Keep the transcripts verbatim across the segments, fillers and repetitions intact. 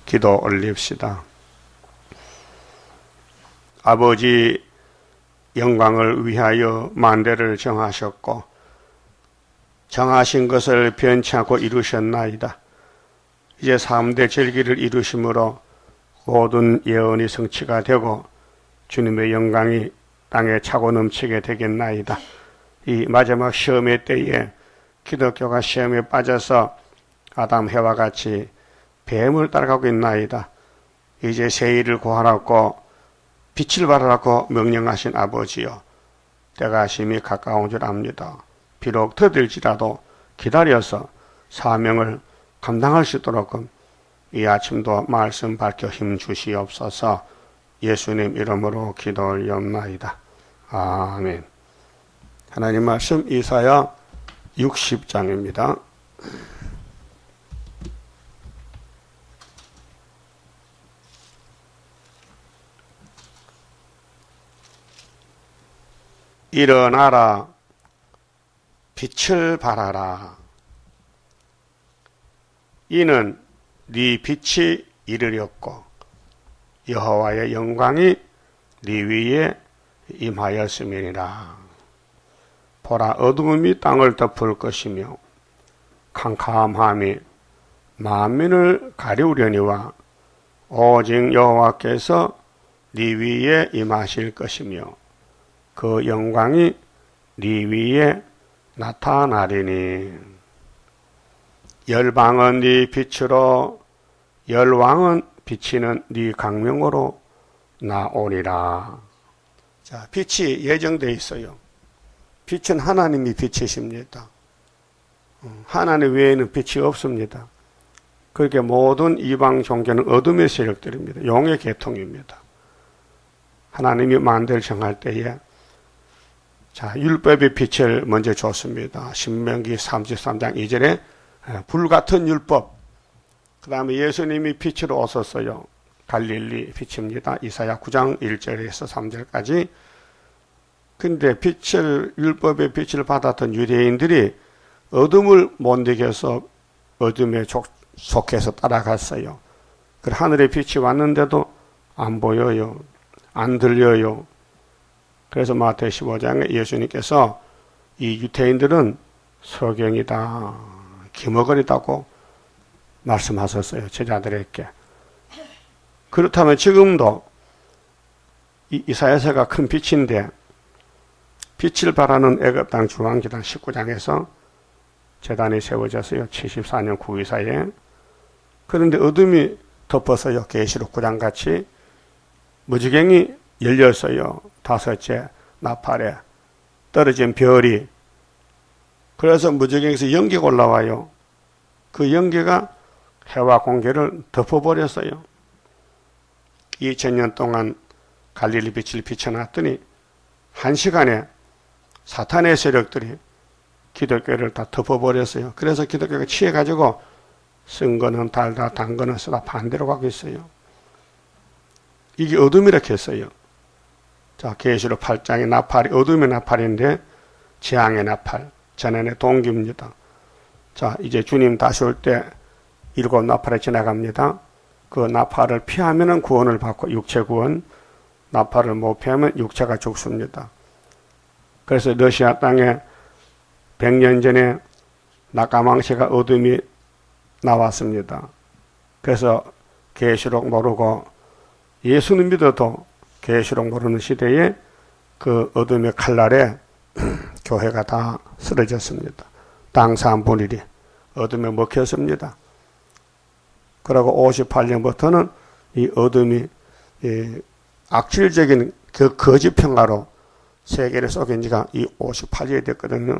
기도 올립시다. 아버지, 영광을 위하여 만대를 정하셨고 정하신 것을 변치 않고 이루셨나이다. 이제 삼 대 절기를 이루심으로 모든 예언이 성취가 되고 주님의 영광이 땅에 차고 넘치게 되겠나이다. 이 마지막 시험의 때에 기독교가 시험에 빠져서 아담 해와 같이 뱀을 따라가고 있나이다. 이제 새 일을 구하라고 빛을 발하라고 명령하신 아버지여, 때가 심히 가까운 줄 압니다. 비록 더딜지라도 기다려서 사명을 감당할 수 있도록 이 아침도 말씀 밝혀 힘 주시옵소서. 예수님 이름으로 기도 올리옵나이다. 아멘. 하나님 말씀 이사야 육십 장입니다. 일어나라, 빛을 발하라. 이는 네 빛이 이르렀고 여호와의 영광이 네 위에 임하였음이니라. 보라, 어두움이 땅을 덮을 것이며 캄캄함이 만민을 가리우려니와 오직 여호와께서 네 위에 임하실 것이며 그 영광이 네 위에 나타나리니. 열방은 네 빛으로 열왕은 비치는 네 강명으로 나오리라. 자, 빛이 예정되어 있어요. 빛은 하나님이 빛이십니다. 하나님 외에는 빛이 없습니다. 그렇게 모든 이방 종교는 어둠의 세력들입니다. 용의 계통입니다. 하나님이 만대를 정할 때에 자, 율법의 빛을 먼저 줬습니다. 신명기 삼십삼 장 이 절에 불같은 율법. 그 다음에 예수님이 빛으로 오셨어요. 갈릴리 빛입니다. 이사야 구 장 일 절에서 삼 절까지. 근데 빛을, 율법의 빛을 받았던 유대인들이 어둠을 못 이겨서 어둠에 속해서 따라갔어요. 그 하늘의 빛이 왔는데도 안 보여요. 안 들려요. 그래서 마태복음 십오 장에 예수님께서 이 유대인들은 서경이다, 기머거리다고 말씀하셨어요. 제자들에게. 그렇다면 지금도 이 이사야서가 큰 빛인데 빛을 발하는 애굽 땅 중앙기단 십구 장에서 제단이 세워졌어요. 칠십사 년 구이사에. 그런데 어둠이 덮어서요. 계시록 구 장 같이 무지갱이 열렸어요. 다섯째 나팔에 떨어진 별이. 그래서 무지개에서 연기가 올라와요. 그 연기가 해와 공기를 덮어버렸어요. 이천 년 동안 갈릴리 빛을 비춰놨더니 한 시간에 사탄의 세력들이 기독교를 다 덮어버렸어요. 그래서 기독교가 취해가지고 쓴 거는 달다, 단 거는 쓰다 반대로 가고 있어요. 이게 어둠이라고 했어요. 자, 계시록 팔 장의 나팔이 어둠의 나팔인데 재앙의 나팔, 전환의 동기입니다. 자, 이제 주님 다시 올 때 일곱 나팔에 지나갑니다. 그 나팔을 피하면 구원을 받고 육체 구원, 나팔을 못 피하면 육체가 죽습니다. 그래서 러시아 땅에 백 년 전에 낙가망시가 어둠이 나왔습니다. 그래서 계시록 모르고 예수는 믿어도 계시록 모르는 시대에 그 어둠의 칼날에 교회가 다 쓰러졌습니다. 땅 삼분의 일이 어둠에 먹혔습니다. 그리고 오십팔 년부터는 이 어둠이 이 악질적인 그 거짓 평화로 세계를 쏘긴 지가 이 오십팔 년이 됐거든요.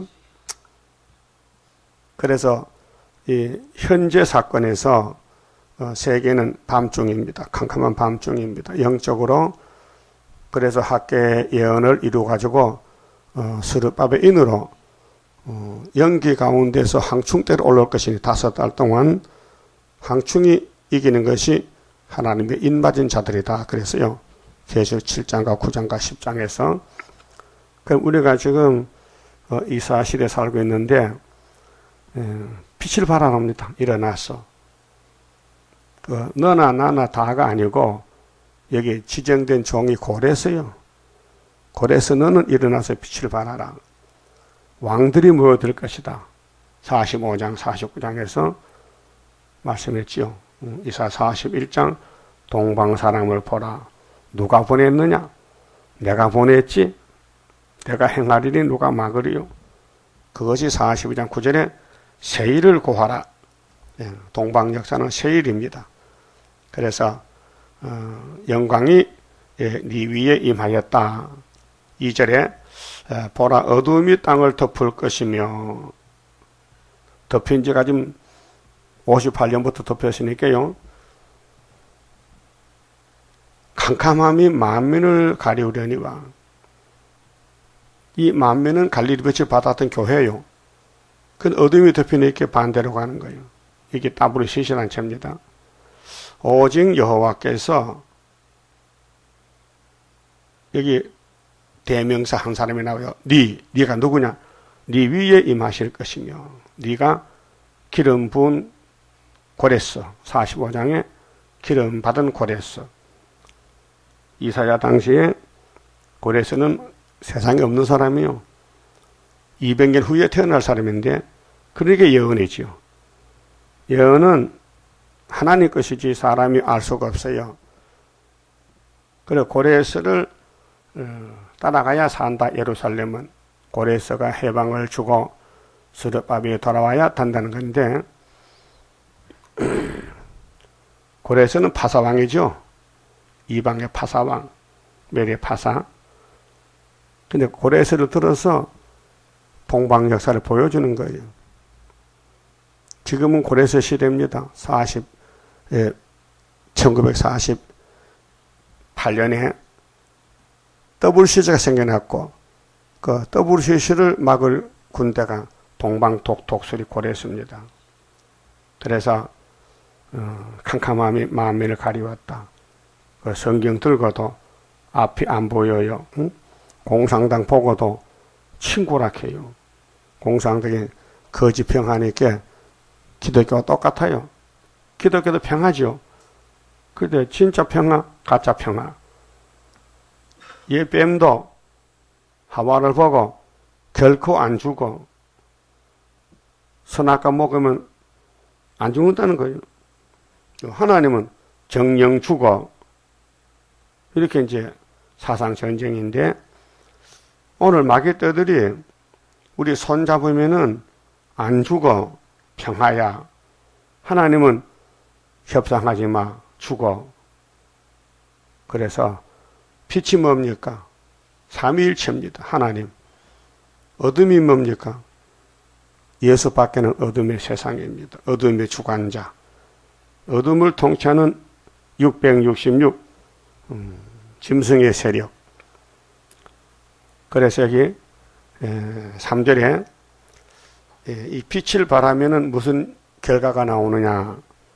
그래서 이 현재 사건에서 어, 세계는 밤중입니다. 캄캄한 밤중입니다. 영적으로. 그래서 학계 예언을 이루어가지고 어, 스룹밥의 인으로 어, 연기 가운데서 항충대로 올라올 것이니 다섯 달 동안 항충이 이기는 것이 하나님의 인맞은 자들이다. 그래서요. 계시록 칠 장과 구 장과 십 장에서 그럼 우리가 지금 어, 이 사실에 살고 있는데 에, 빛을 발하랍니다. 일어나서. 그 너나 나나 다가 아니고 여기 지정된 종이 고레서요. 고레서 너는 일어나서 빛을 발하라. 왕들이 모여들 것이다. 사십오 장, 사십구 장에서 말씀했지요. 이사 사십일 장 동방 사람을 보라. 누가 보냈느냐? 내가 보냈지. 내가 행하리니 누가 막으리요. 그것이 사십이 장 구 절에 세일을 고하라. 동방 역사는 세일입니다. 그래서 어, 영광이 예, 네 위에 임하였다. 이 절에 에, 보라 어두움이 땅을 덮을 것이며 덮인 지가 지금 오십팔 년부터 덮였으니까요. 캄캄함이 만민을 가리우려니와 이 만민은 갈릴리 빛을 받았던 교회요. 그 어둠이 덮이니까 반대로 가는 거예요. 이게 따블이 시시한 죄입니다. 오직 여호와께서 여기 대명사 한 사람이 나와요. 네, 네가 누구냐? 네 위에 임하실 것이며 네가 기름 부은 고레서 사십오 장에 기름 받은 고레서. 이사야 당시에 고레서는 세상에 없는 사람이요. 이백 년 후에 태어날 사람인데 그러니까 예언이지요. 예언은 하나님 것이지 사람이 알 수가 없어요. 그래 고레서를 따라가야 산다. 예루살렘은 고레서가 해방을 주고 스룹바벨이 돌아와야 된다는 건데 고레서는 파사왕이죠. 이방의 파사왕, 메리 파사. 근데 고레서를 들어서 동방 역사를 보여주는 거예요. 지금은 고레서 시대입니다. 사십, 예, 천구백사십팔 년에 더블시즈가 생겨났고 그 더블시즈를 막을 군대가 동방 독독수리 고레서입니다. 그래서 어, 캄캄함이 만민을 가리웠다. 그 성경 들고도 앞이 안 보여요. 응? 공산당 보고도 친구라 해요. 공산당이 거짓 평하니까 기독교가 똑같아요. 기독교도 평하죠. 근데 진짜 평화, 가짜 평화. 얘 뱀도 하와를 보고 결코 안 죽어. 선악과 먹으면 안 죽는다는 거예요. 하나님은 정령 죽어. 이렇게 이제 사상 전쟁인데 오늘 마귀 떼들이 우리 손 잡으면은 안 죽어. 평화야. 하나님은 협상하지 마. 죽어. 그래서 빛이 뭡니까? 삼위일체입니다. 하나님. 어둠이 뭡니까? 예수 밖에는 어둠의 세상입니다. 어둠의 주관자. 어둠을 통치하는 육백육십육 음, 짐승의 세력. 그래서 여기 삼 절에 이 빛을 발하면은 무슨 결과가 나오느냐?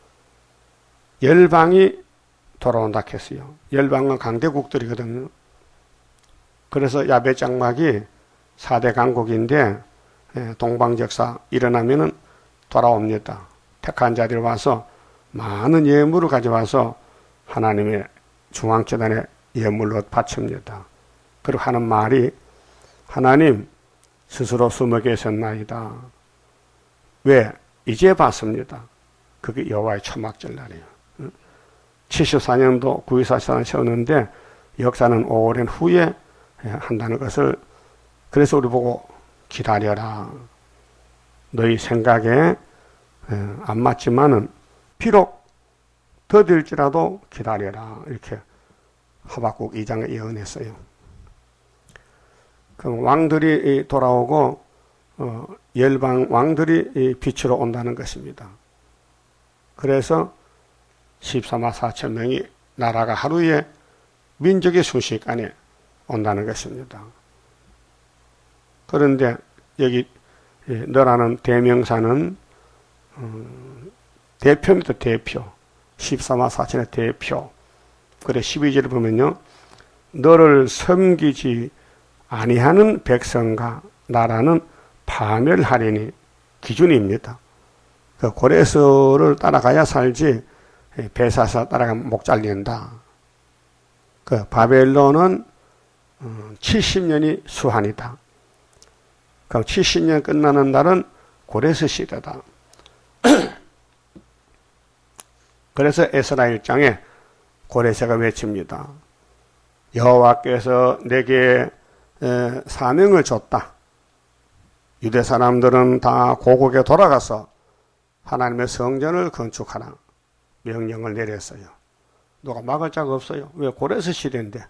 열방이 돌아온다 했어요. 열방은 강대국들이거든요. 그래서 야베 장막이 사 대 강국인데 동방적사 일어나면은 돌아옵니다. 택한 자들이 와서 많은 예물을 가져와서 하나님의 중앙재단에 예물로 바칩니다. 그리고 하는 말이 하나님 스스로 숨어 계셨나이다. 왜? 이제 봤습니다. 그게 여호와의 초막절 날이에요. 칠십사 년도 구이사사는 세웠는데 역사는 오랜 후에 한다는 것을 그래서 우리 보고 기다려라. 너희 생각에 안 맞지만은 비록 더딜지라도 기다려라. 이렇게 하박국 이 장에 예언했어요. 그럼 왕들이 돌아오고 어, 열방 왕들이 빛으로 온다는 것입니다. 그래서 십삼만 사천 명이 나라가 하루에 민족의 순식간에 온다는 것입니다. 그런데 여기 너라는 대명사는 음, 대표입니다. 대표. 십삼만 사천의 대표. 그래 십이 절을 보면요. 너를 섬기지 아니하는 백성과 나라는 파멸하리니 기준입니다. 그 고레서를 따라가야 살지 배사서 따라가면 목 잘린다. 그 바벨론은 칠십 년이 수한이다. 그럼 칠십 년 끝나는 날은 고레스 시대다. 그래서 에스라 일 장에 고레스가 외칩니다. 여호와께서 내게 사명을 줬다. 유대 사람들은 다 고국에 돌아가서 하나님의 성전을 건축하라. 명령을 내렸어요. 누가 막을 자가 없어요. 왜? 고레스 시대인데.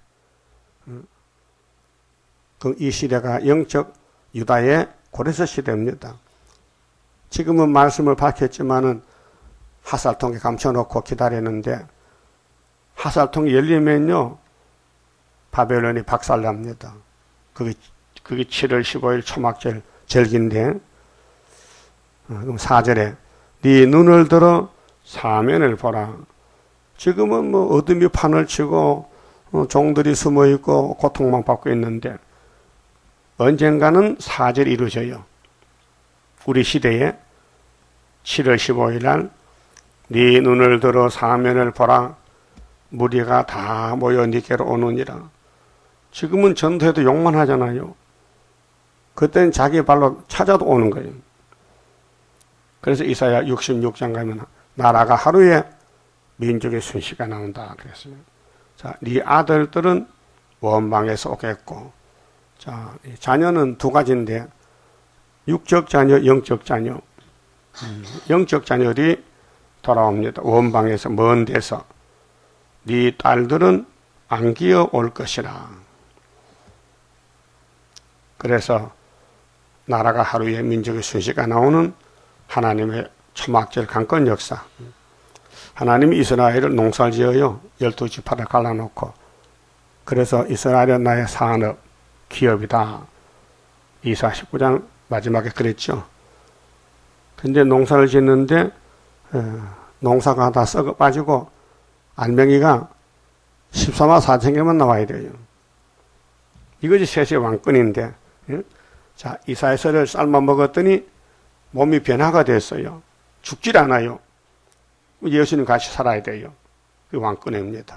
그 이 시대가 영적 유다의 고레스 시대입니다. 지금은 말씀을 밝혔지만은 하살통에 감춰놓고 기다리는데 하살통이 열리면요 바벨론이 박살납니다. 그게 그게 칠월 십오일 초막절 절기인데 그럼 사 절에 네 눈을 들어 사면을 보라. 지금은 뭐 어둠이 판을 치고 어, 종들이 숨어 있고 고통만 받고 있는데 언젠가는 사절이 이루어져요. 우리 시대에 칠월 십오일 날 네 눈을 들어 사면을 보라. 무리가 다 모여 네게로 오느니라. 지금은 전도해도 욕만 하잖아요. 그때는 자기 발로 찾아도 오는 거예요. 그래서 이사야 육십육 장 가면 나라가 하루에 민족의 순시가 나온다 그랬어요. 자, 네 아들들은 원방에서 오겠고, 자, 자녀는 두 가지인데 육적 자녀, 영적 자녀. 음, 영적 자녀들이 돌아옵니다. 원방에서 먼 데서. 네 딸들은 안 기어 올 것이라. 그래서 나라가 하루에 민족의 순시가 나오는 하나님의 초막절 강권 역사. 하나님이 이스라엘을 농사를 지어요. 열두 지파를 갈라놓고. 그래서 이스라엘은 나의 산업, 기업이다. 이사 십구 장 마지막에 그랬죠. 근데 농사를 짓는데 농사가 다 썩어 빠지고 알맹이가 십사만 사천 개만 나와야 돼요. 이것이 셋의 왕권인데, 예? 자, 이사야서를 삶아 먹었더니 몸이 변화가 됐어요. 죽질 않아요. 예수님 같이 살아야 돼요. 그 왕권입니다.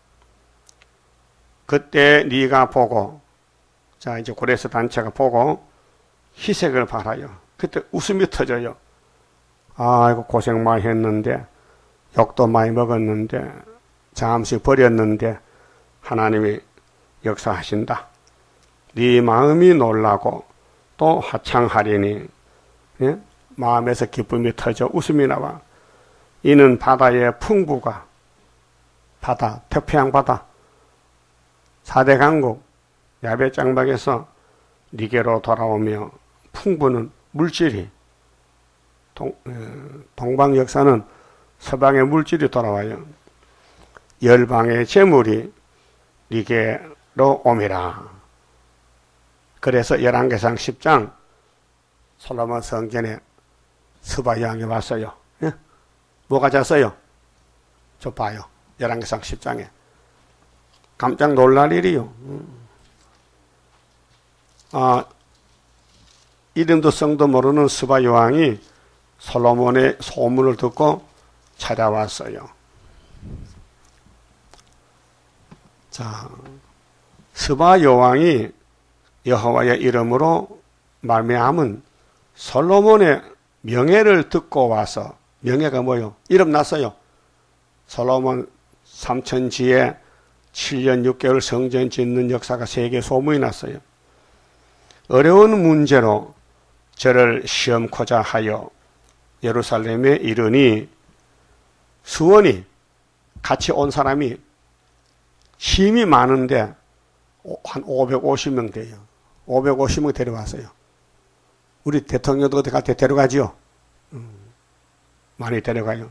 그때 네가 보고, 자, 이제 고레스 단체가 보고 희색을 바라요. 그때 웃음이 터져요. 아이고, 고생 많이 했는데, 욕도 많이 먹었는데, 잠시 버렸는데, 하나님이 역사하신다. 네 마음이 놀라고, 또 하창하리니, 예? 마음에서 기쁨이 터져 웃음이 나와. 이는 바다의 풍부가, 바다, 태평양 바다, 사대 강국, 야베 장막에서 니게로 돌아오며 풍부는 물질이, 동, 동방 역사는 서방의 물질이 돌아와요. 열방의 재물이 니게로 오미라. 그래서 열왕기상 십 장 솔로몬 성전에 스바여왕이 왔어요. 예? 뭐가 잤어요? 저 봐요. 열왕기상 십 장에. 깜짝 놀랄 일이요. 아, 이름도 성도 모르는 스바여왕이 솔로몬의 소문을 듣고 찾아왔어요. 자, 스바여왕이 여호와의 이름으로 말미암은 솔로몬의 명예를 듣고 와서, 명예가 뭐요? 이름 났어요. 솔로몬 삼천지에 칠 년 육 개월 성전 짓는 역사가 세계 소문이 났어요. 어려운 문제로 저를 시험코자 하여 예루살렘에 이르니 수원이 같이 온 사람이 힘이 많은데 한 오백오십 명 돼요. 오백오십 명 데려왔어요. 우리 대통령도 어디 갈 때 데려가지요? 음, 많이 데려가요.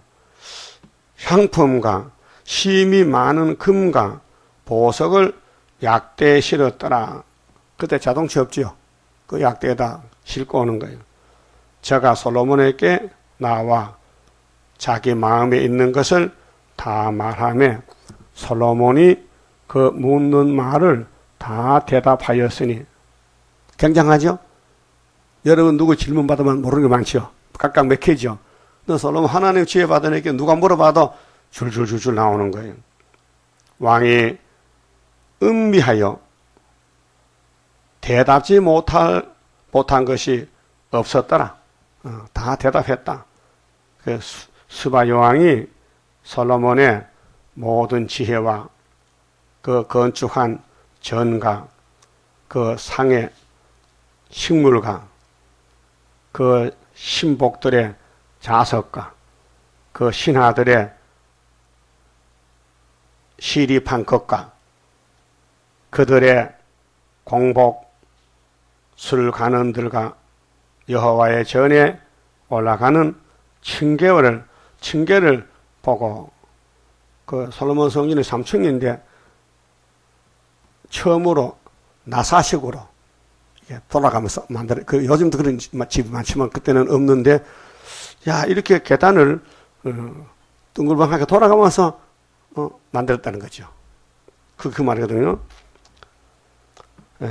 향품과 힘이 많은 금과 보석을 약대에 실었더라. 그때 자동차 없지요. 그 약대에다 싣고 오는 거예요. 저가 솔로몬에게 나와 자기 마음에 있는 것을 다 말하며 솔로몬이 그 묻는 말을 다 대답하였으니. 굉장하죠? 여러분 누구 질문 받으면 모르는 게 많죠? 각각 맥히죠? 너 솔로몬 하나님 지혜 받으니까 누가 물어봐도 줄줄줄줄 나오는 거예요. 왕이 음미하여 대답지 못할, 못한 것이 없었더라. 어, 다 대답했다. 그 스바 여왕이 솔로몬의 모든 지혜와 그 건축한 전가, 그 상의 식물가, 그 신복들의 자석가, 그 신하들의 시립한 것과 그들의 공복, 술 간원들과 여호와의 전에 올라가는 층계를 층계를 보고 그 솔로몬 성전이 삼 층인데 처음으로 나사식으로 돌아가면서 만들어. 그 요즘도 그런 집이 많지만 그때는 없는데, 야 이렇게 계단을 어, 둥글벙하게 돌아가면서 어, 만들었다는 거죠. 그, 그 말이거든요. 에,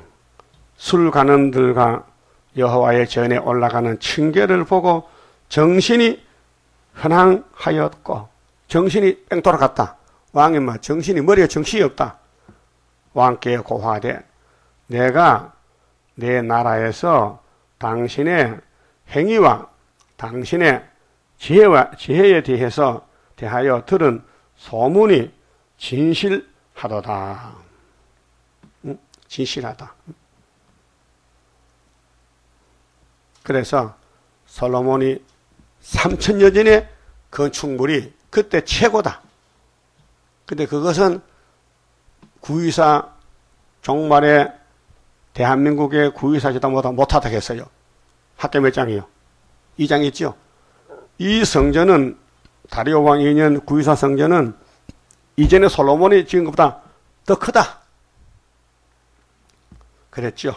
술간원들과 여호와의 전에 올라가는 층계를 보고 정신이 현황하였고, 정신이 뺑 돌아갔다. 왕이 막 정신이, 머리에 정신이 없다. 왕께 고하되 내가 내 나라에서 당신의 행위와 당신의 지혜와 지혜에 대해서 대하여 들은 소문이 진실하도다. 응? 진실하다. 그래서 솔로몬이 삼천여 년의 건축물이 그때 최고다. 근데 그것은 구이사 종말에 대한민국의 구이사 지도보다 못하다고 했어요. 학계 몇 장이요? 이 장 있죠? 이 성전은 다리오 왕 이 년 구이사 성전은 이전에 솔로몬이 지은 것보다 더 크다. 그랬죠.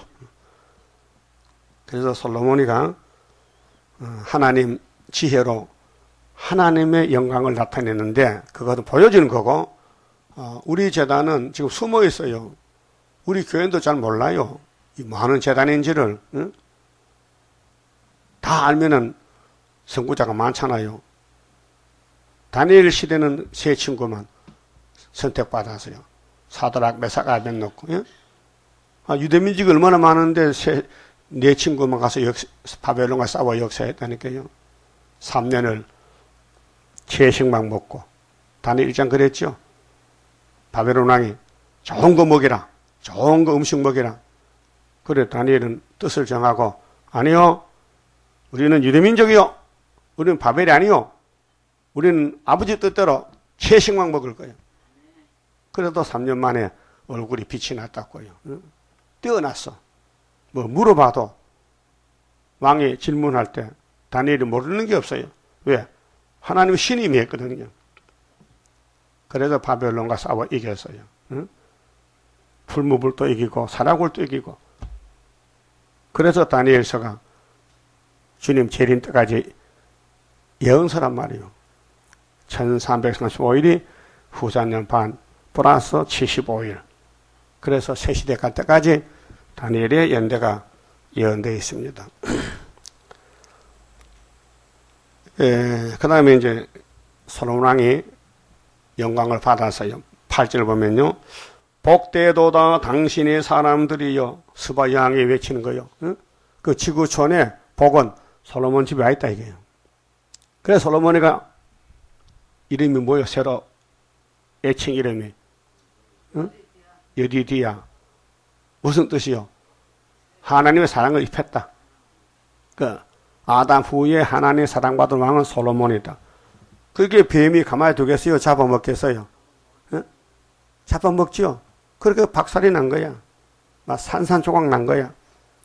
그래서 솔로몬이가 하나님 지혜로 하나님의 영광을 나타냈는데 그것도 보여지는 거고, 우리 재단은 지금 숨어 있어요. 우리 교인도 잘 몰라요. 이 많은 재단인지를. 응? 다 알면은 선구자가 많잖아요. 다니엘 시대는 세 친구만 선택받았어요. 사드락, 메삭, 아벳노고. 예? 아, 유대민족이 얼마나 많은데 세, 네 친구만 가서 역, 바벨론과 싸워 역사했다니까요. 삼 년을 채식만 먹고. 다니엘 일 장 그랬죠. 바벨론 왕이 좋은 거 먹이라. 좋은 거 음식 먹이라. 그래 다니엘은 뜻을 정하고, 아니요. 우리는 유대민족이요. 우리는 바벨이 아니요. 우리는 아버지 뜻대로 채식만 먹을 거예요. 그래도 삼 년 만에 얼굴이 빛이 났다고요. 뛰어났어. 뭐 물어봐도 왕이 질문할 때 다니엘이 모르는 게 없어요. 왜? 하나님 신임이 했거든요. 그래서 바벨론과 싸워 이겼어요. 응? 풀무불도 이기고 사라굴도 이기고. 그래서 다니엘서가 주님 재림 때까지 예언서란 말이에요. 천삼백삼십오 일이 후사년 반 플러스 칠십오 일. 그래서 새 시대 갈 때까지 다니엘의 연대가 예언되어 있습니다. 그 다음에 이제 솔로몬 왕이 영광을 받았어요. 팔 절 보면요. 복되도다 당신의 사람들이여. 스바 여왕이 외치는 거예요. 응? 그 지구촌에 복은 솔로몬 집에 와 있다 이게요. 그래서 솔로몬이가 이름이 뭐예요? 새로 애칭 이름이 응? 여디디야. 무슨 뜻이요? 하나님의 사랑을 입혔다. 그 아담 후에 하나님의 사랑받은 왕은 솔로몬이다. 그게 뱀이 가만히 두겠어요? 잡아먹겠어요? 응? 잡아먹죠? 그렇게 박살이 난 거야. 막 산산조각 난 거야.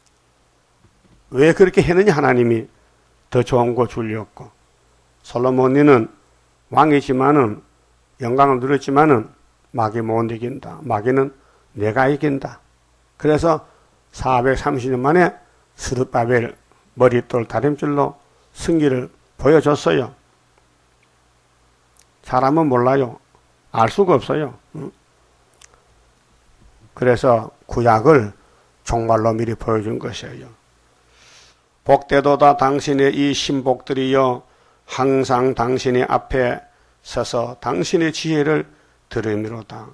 왜 그렇게 했느냐? 하나님이 더 좋은 거 주려고. 솔로몬이는 왕이지만은 영광을 누렸지만은 마귀 못 이긴다. 마귀는 내가 이긴다. 그래서 사백삼십 년 만에 스룹바벨 머릿돌 다림줄로 승기를 보여줬어요. 사람은 몰라요. 알 수가 없어요. 그래서 구약을 종말로 미리 보여준 것이에요. 복되도다 당신의 이 신복들이여 항상 당신의 앞에 서서 당신의 지혜를 들으미로다.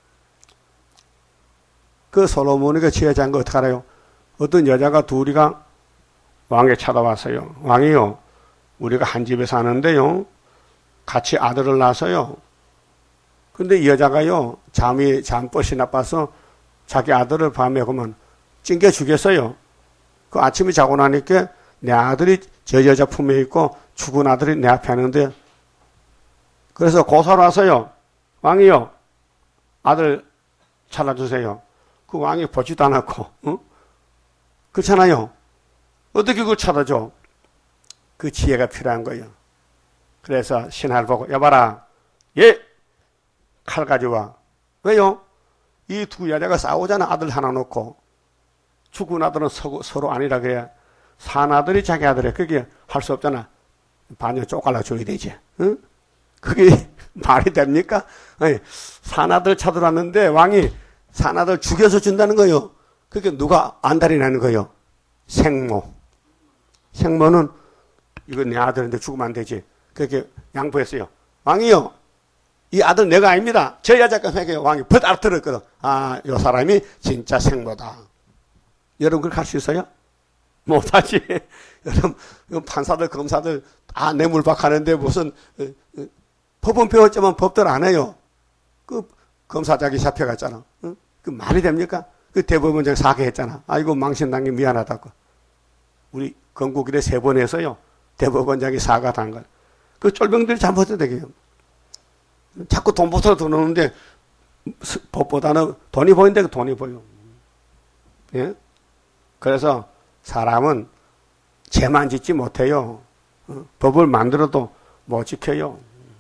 그 솔로몬에게 지혜자인 거 어떻게 알아요? 어떤 여자가 둘이가 왕에 찾아왔어요. 왕이요, 우리가 한 집에 사는데요, 같이 아들을 낳았어요. 근데 이 여자가요, 잠이, 잠버릇이 나빠서 자기 아들을 밤에 그러면 찡겨 주겠어요. 그 아침에 자고 나니까 내 아들이 저 여자 품에 있고 죽은 아들이 내 앞에 있는데, 그래서 고사로 와서요, 왕이요, 아들 찾아주세요. 그 왕이 보지도 않았고, 어? 그렇잖아요. 어떻게 그걸 찾아줘? 그 지혜가 필요한 거예요. 그래서 신하를 보고, 여봐라, 예, 칼 가져와. 왜요? 이 두 여자가 싸우잖아. 아들 하나 놓고. 죽은 아들은 서로, 서로 아니라 그래. 산 아들이 자기 아들에 그게 할 수 없잖아. 반년 쪼갈라 줘야 되지. 응? 그게 말이 됩니까? 아니, 산 아들 찾으러 왔는데 왕이 산 아들 죽여서 준다는 거예요. 그게 누가 안달이 나는 거예요? 생모. 생모는 이거 내 아들인데 죽으면 안 되지. 그렇게 양보했어요. 왕이요, 이 아들 내가 아닙니다. 저 여자가 회개요. 왕이 벗 알아들었거든. 아, 요 사람이 진짜 생모다. 여러분 그렇게 할 수 있어요? 못하지. 여러분 판사들 검사들 다 뇌물박하는데 무슨 법은 배웠지만 법들 안 해요. 그 검사장이 잡혀갔잖아. 응? 그 말이 됩니까? 그 대법원장 사과했잖아. 아이고 망신당해 미안하다고. 우리 건국 이래 세 번 해서요, 대법원장이 사과한 걸. 그 쫄병들이 잘못해도 되게요. 자꾸 돈부터 들어오는데 법보다는 돈이 보이는데 돈이 보여. 예? 그래서 사람은 죄만 짓지 못해요. 어? 법을 만들어도 못 지켜요.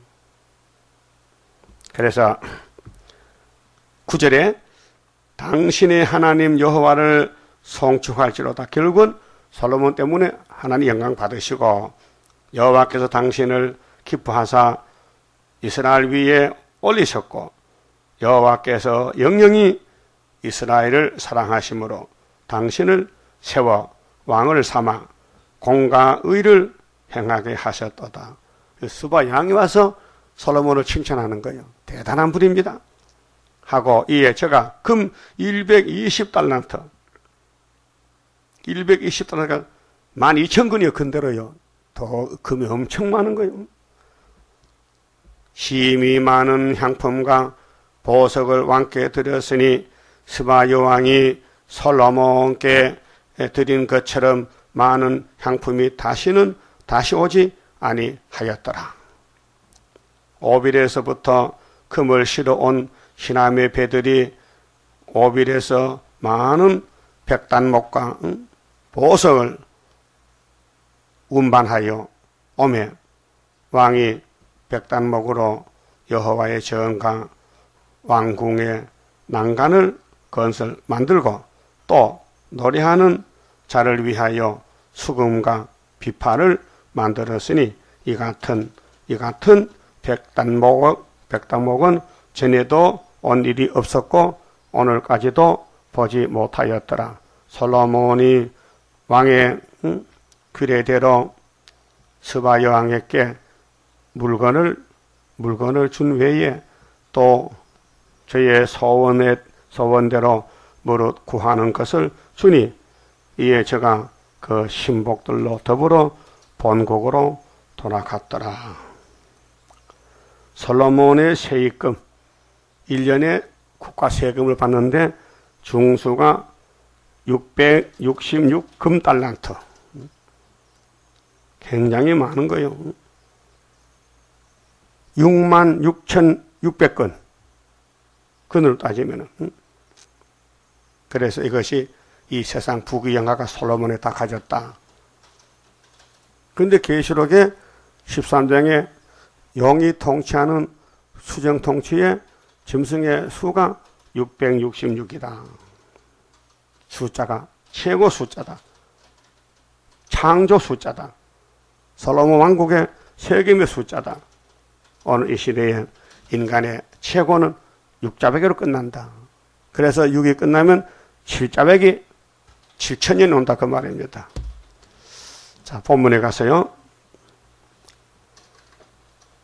그래서 구 절에 당신의 하나님 여호와를 송축할지로다. 결국은 솔로몬 때문에 하나님 영광 받으시고 여호와께서 당신을 기뻐하사 이스라엘 위에 올리셨고 여호와께서 영영이 이스라엘을 사랑하심으로 당신을 세워 왕을 삼아 공과 의를 행하게 하셨도다. 수바 양이 와서 솔로몬을 칭찬하는 거예요. 대단한 분입니다. 하고 이에 제가 금 백이십 달란트, 백이십 달란트가 만 이천 근이요. 근대로요. 더 금이 엄청 많은 거예요. 심히 많은 향품과 보석을 왕께 드렸으니 스바 여왕이 솔로몬께 드린 것처럼 많은 향품이 다시는 다시 오지 아니하였더라. 오빌에서부터 금을 실어 온 시남의 배들이 오빌에서 많은 백단목과 보석을 운반하여 오매 왕이 백단목으로 여호와의 전가 왕궁의 난간을 건설 만들고 또 노래하는 자를 위하여 수금과 비파를 만들었으니 이 같은 이 같은 백단목 백단목은 전에도 온 일이 없었고 오늘까지도 보지 못하였더라. 솔로몬이 왕의 응? 규례대로 스바 여왕에게 물건을 물건을 준 외에 또 저의 소원의 소원대로 무릇 구하는 것을 주니 이에 제가 그 신복들로 더불어 본국으로 돌아갔더라. 솔로몬의 세입금, 일 년에 국가 세금을 받는데 중수가 육백육십육 금달란트. 굉장히 많은 거예요. 육만 육천육백 건. 근으로 따지면은. 그래서 이것이 이 세상 부귀영화가 솔로몬에 다 가졌다. 그런데 계시록에 십삼 장에 영이 통치하는 수정 통치의 짐승의 수가 육백육십육이다. 숫자가 최고 숫자다. 창조 숫자다. 솔로몬 왕국의 세금의 숫자다. 오늘 이 시대에 인간의 최고는 육자배기로 끝난다. 그래서 육이 끝나면 칠자배기 칠천 년이 온다 그 말입니다. 자, 본문에 가서요.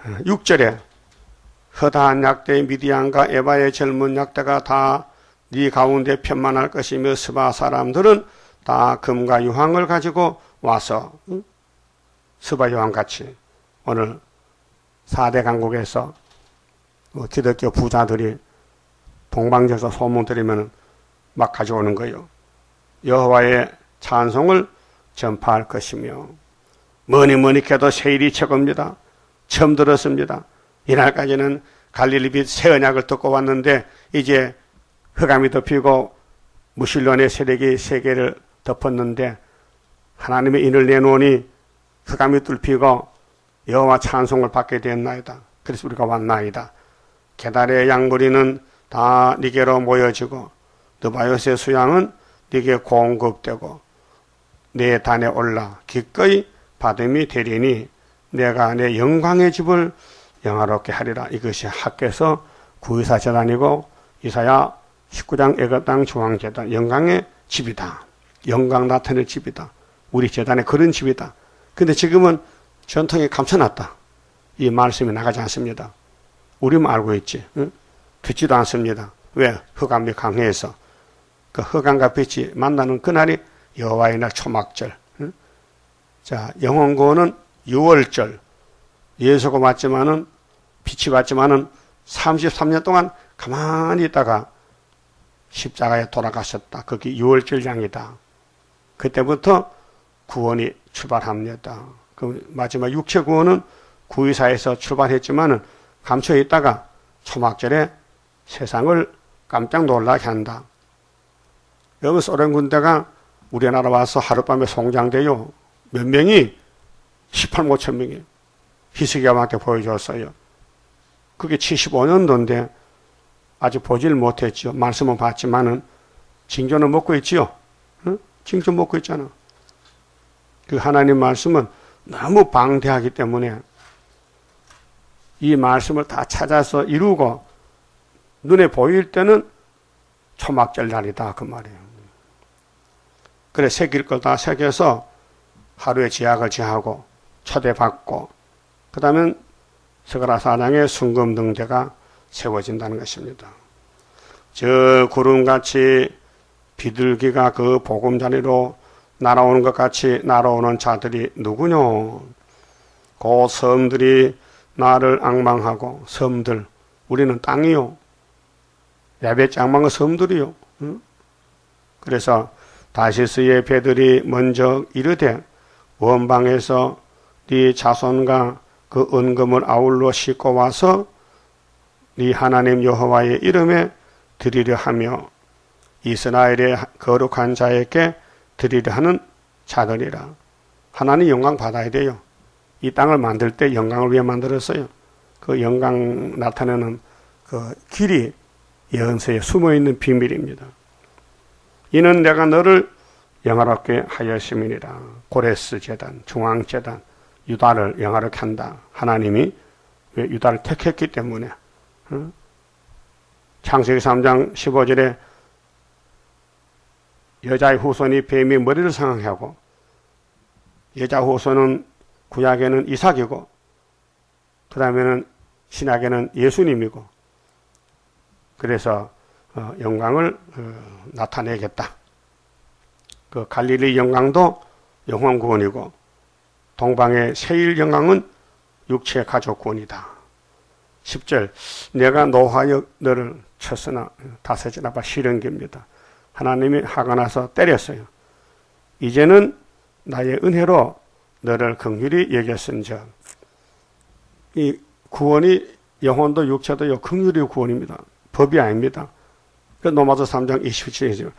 육 절에 허다한 약대의 미디안과 에바의 젊은 약대가 다 네 가운데 편만할 것이며 스바 사람들은 다 금과 유황을 가지고 와서 응? 스바 유황같이 오늘 사 대 강국에서 뭐 기독교 부자들이 동방지에서 소문 들으면 막 가져오는 거예요. 여호와의 찬송을 전파할 것이며 뭐니 뭐니 해도 세일이 최고입니다. 처음 들었습니다. 이날까지는 갈릴리빛 새 언약을 듣고 왔는데 이제 흑암이 덮이고 무신론의 세력이 세계를 덮었는데 하나님의 인을 내놓으니 흑암이 뚫히고 여호와 찬송을 받게 되었나이다. 그래서 우리가 왔나이다. 게달의 양무리는 다 네게로 모여지고 느바요스의 수양은 네게 공급되고 내 단에 올라 기꺼이 받음이 되리니 내가 내 영광의 집을 영화롭게 하리라. 이것이 학교에서 구이사 재단이고 이사야 십구 장 애굽 땅 중앙재단 영광의 집이다. 영광 나타낼 집이다. 우리 재단에 그런 집이다. 근데 지금은 전통에 감춰놨다. 이 말씀이 나가지 않습니다. 우리만 알고 있지. 응? 듣지도 않습니다. 왜? 흑암이 강해서. 그 흑암과 빛이 만나는 그날이 여호와의 날 초막절. 응? 자, 영혼구원은 유월절. 예수가 왔지만은 빛이 왔지만은 삼십삼 년 동안 가만히 있다가 십자가에 돌아가셨다. 그게 유월절 장이다. 그때부터 구원이 출발합니다. 그 마지막 육체 구원은 구이사에서 출발했지만은 감춰 있다가 초막절에 세상을 깜짝 놀라게 한다. 여기 소련 군대가 우리나라 와서 하룻밤에 송장돼요. 몇 명이? 십팔만 오천 명이 희석이한테 보여줬어요. 그게 칠십오 년도인데 아직 보질 못했죠. 말씀은 봤지만은 징조는 먹고 있지요. 응? 징조 먹고 있잖아. 그 하나님 말씀은 너무 방대하기 때문에 이 말씀을 다 찾아서 이루고 눈에 보일 때는 초막절 날이다 그 말이에요. 그래 새길 걸 다 새겨서 하루에 지약을 지하고 초대받고 그 다음에 스가랴 사 장의 순금등대가 세워진다는 것입니다. 저 구름같이 비둘기가 그 보금자리로 날아오는 것 같이 날아오는 자들이 누구뇨? 그 섬들이 나를 앙망하고 섬들 우리는 땅이요. 야벳 앙망은 섬들이요. 응? 그래서 다시스의 배들이 먼저 이르되 원방에서 네 자손과 그 은금을 아울러 싣고 와서 네 하나님 여호와의 이름에 드리려 하며 이스라엘의 거룩한 자에게 드리려 하는 자들이라. 하나님 영광 받아야 돼요. 이 땅을 만들 때 영광을 위해 만들었어요. 그 영광 나타내는 그 길이 예언서에 숨어있는 비밀입니다. 이는 내가 너를 영화롭게 하였음이니라. 고레스 제단, 중앙 제단, 유다를 영화롭게 한다. 하나님이 왜 유다를 택했기 때문에. 어? 창세기 삼 장 십오 절에 여자의 후손이 뱀의 머리를 상하게 여자 후손은 구약에는 이삭이고 그 다음에는 신약에는 예수님이고 그래서 어, 영광을 어, 나타내겠다. 그 갈릴리 영광도 영혼 구원이고 동방의 세일 영광은 육체 가족 구원이다. 십 절 내가 노하여 너를 쳤으나 다섯째 나빠 실은기입니다. 하나님이 화가 나서 때렸어요. 이제는 나의 은혜로 너를 긍휼히 여겼은즉 이 구원이 영혼도 육체도 긍휼의 구원입니다. 법이 아닙니다. 그 로마서 삼 장 이십칠 절이죠.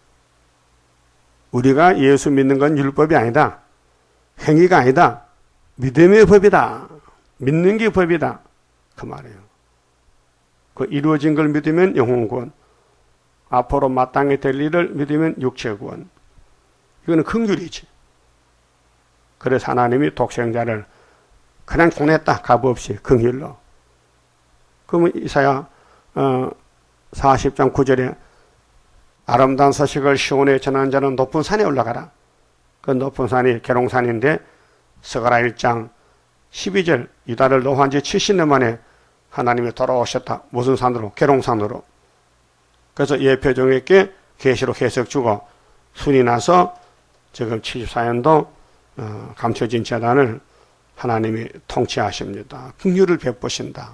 우리가 예수 믿는 건 율법이 아니다. 행위가 아니다. 믿음의 법이다. 믿는 게 법이다. 그 말이에요. 그 이루어진 걸 믿으면 영혼 구원. 앞으로 마땅히 될 일을 믿으면 육체 구원. 이거는 긍휼이지. 그래서 하나님이 독생자를 그냥 보냈다. 값없이 긍휼로. 그러면 이사야 어, 사십 장 구 절에 아름다운 소식을 시온에 전하는 자는 높은 산에 올라가라. 그 높은 산이 계룡산인데 스가랴 일 장 십이 절 유다를 노한 지 칠십 년 만에 하나님이 돌아오셨다. 무슨 산으로? 계룡산으로. 그래서 예표종에게 계시록 해석 주고 순이 나서 지금 칠십사 년도 어, 감춰진 재단을 하나님이 통치하십니다. 긍휼을 베푸신다.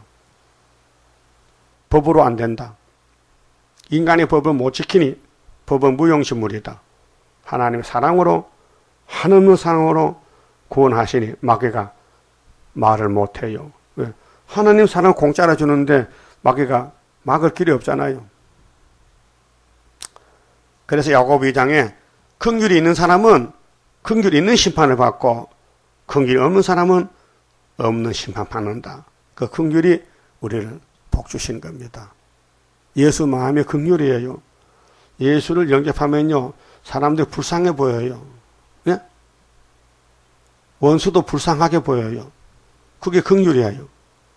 법으로 안 된다. 인간의 법을 못 지키니 법은 무용지물이다. 하나님의 사랑으로 한없는 사랑으로 구원하시니 마귀가 말을 못해요. 왜? 하나님 사랑 공짜로 주는데 마귀가 막을 길이 없잖아요. 그래서 야고보 이 장에 긍휼이 있는 사람은 긍휼이 있는 심판을 받고 긍휼이 없는 사람은 없는 심판 받는다. 그 긍휼이 우리를 복 주신 겁니다. 예수 마음의 긍휼이에요. 예수를 영접하면요 사람들이 불쌍해 보여요. 예? 원수도 불쌍하게 보여요. 그게 긍휼이에요.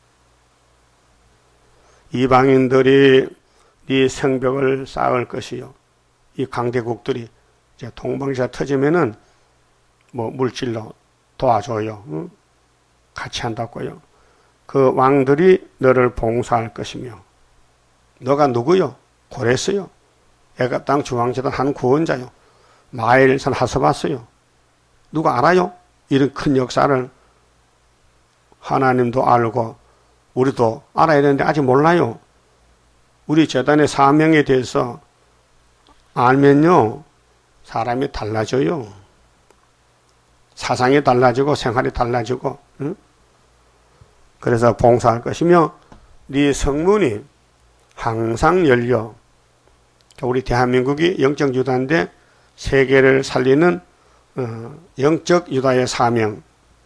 이방인들이 이 성벽을 쌓을 것이요. 이 강대국들이 이제 동방제가 터지면은 뭐 물질로 도와줘요. 응? 같이 한다고요. 그 왕들이 너를 봉사할 것이며 너가 누구요? 고레스요. 애가 땅 중앙재단 한 구원자요. 마일산 하서바스요. 누가 알아요? 이런 큰 역사를 하나님도 알고 우리도 알아야 되는데 아직 몰라요. 우리 재단의 사명에 대해서 알면요 사람이 달라져요. 사상이 달라지고 생활이 달라지고. 응? 그래서 봉사할 것이며 네 성문이 항상 열려. 우리 대한민국이 영적 유다인데 세계를 살리는 어, 영적 유다의 사명.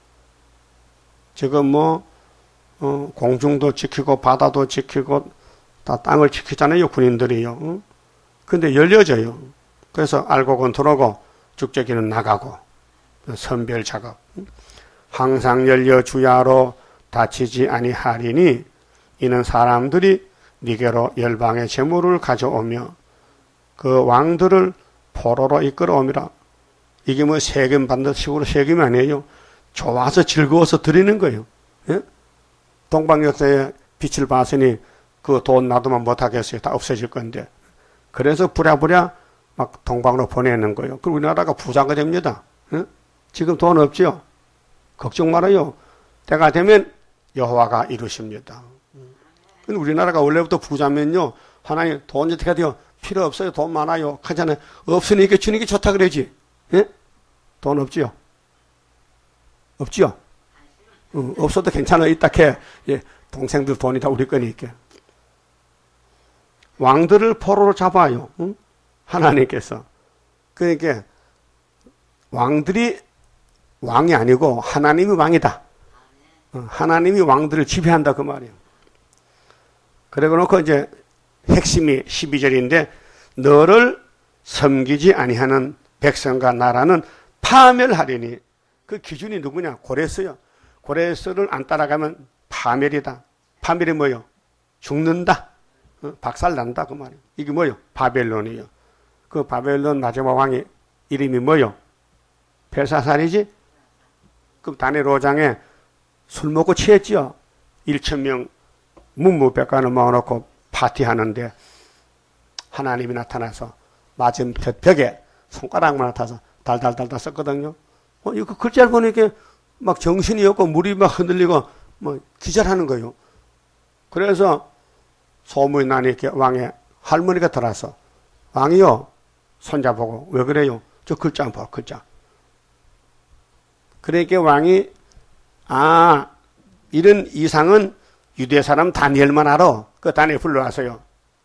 지금 뭐 어, 공중도 지키고 바다도 지키고 다 땅을 지키잖아요. 군인들이요. 응? 근데 열려져요. 그래서 알곡은 들어오고 죽재기는 나가고 선별 작업. 항상 열려 주야로 다치지 아니하리니 이는 사람들이 니게로 열방의 재물을 가져오며 그 왕들을 포로로 이끌어오미라. 이게 뭐 세금 받는 식으로 세금이 아니에요. 좋아서 즐거워서 드리는 거예요. 예? 동방역사에 빛을 봤으니 그 돈 놔두면 못하겠어요. 다 없어질 건데. 그래서 부랴부랴 막 동방으로 보내는 거예요. 그리고 우리나라가 부자가 됩니다. 예? 지금 돈 없지요? 걱정 말아요. 때가 되면 여호와가 이루십니다. 근데 우리나라가 원래부터 부자면요. 하나님 돈 어떻게 돼요? 필요 없어요. 돈 많아요. 하잖아요. 없으니까 주는 게 좋다 그러지. 예? 돈 없지요? 없지요? 어, 없어도 괜찮아. 이따 캐. 예, 동생들 돈이 다 우리 거니까. 왕들을 포로로 잡아요. 응? 하나님께서. 그러니까 왕들이 왕이 아니고 하나님이 왕이다. 어, 하나님이 왕들을 지배한다 그 말이에요. 그러고 놓고 이제 핵심이 십이 절인데 너를 섬기지 아니하는 백성과 나라는 파멸하리니 그 기준이 누구냐? 고레스요. 고레스를 안 따라가면 파멸이다. 파멸이 뭐요? 죽는다. 어? 박살난다 그 말이에요. 이게 뭐요? 바벨론이요. 그 바벨론 마지막 왕의 이름이 뭐요? 벨사살이지? 그럼 다니엘 오 장에 술 먹고 취했지요. 일천 명 문무백관을 모아놓고 파티하는데 하나님이 나타나서 맞은편 벽에 손가락만 나타나서 달달달달 썼거든요. 어, 이거 글자를 보니까 막 정신이 없고 물이 막 흔들리고 뭐 기절하는 거예요. 그래서 소문이 나니까 왕의 할머니가 들어와서 왕이요 손자보고 왜 그래요? 저 글자 한번 봐 글자. 그러니까 왕이 아 이런 이상은 유대 사람 다니엘만 알아. 그 다니엘 불러와서요.